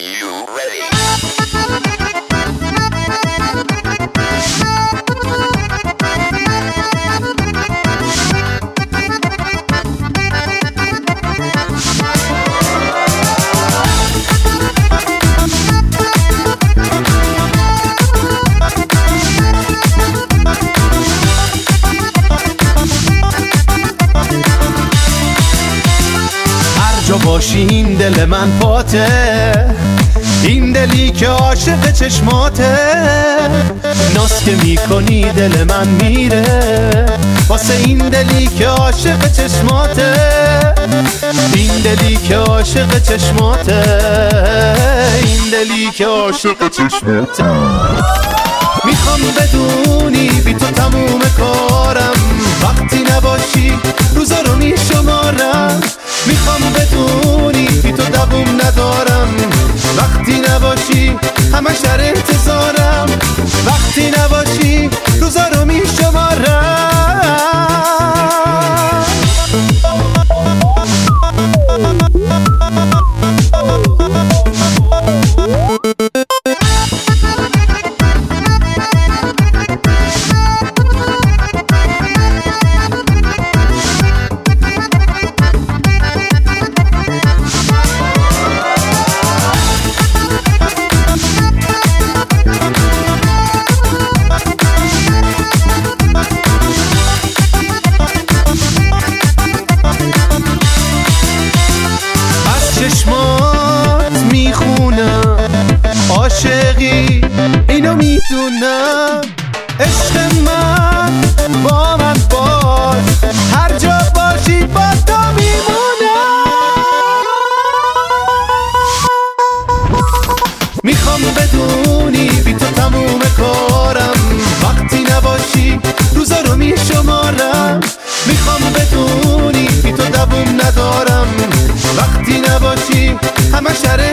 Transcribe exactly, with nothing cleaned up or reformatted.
you ready? جو باشی این دل من پاته، این دلی که عاشق چشماته. ناز که میکنی دل من میره، واسه این دلی که عاشق چشماته. این دلی که عاشق چشماته، این دلی که عاشق چشماته. میخوام بدونی بی تو تموم کارم، وقتی نباشی روزا رو میشمارم. میخوام بدونی بی تو دووم ندارم، وقتی نباشی همش در انتظارم. وقتی نباشی روزا رو میشمارم. چشمات میخونم عاشقی، اینو میدونم. عشق من با من باش، هر جا باشی با تو میمونم. میخوام بدونی بی تو تموم کارم، وقتی نباشی روزا رو میشمارم. میخوام بدونی بی تو دووم ندارم، وقتی نباشی همه شر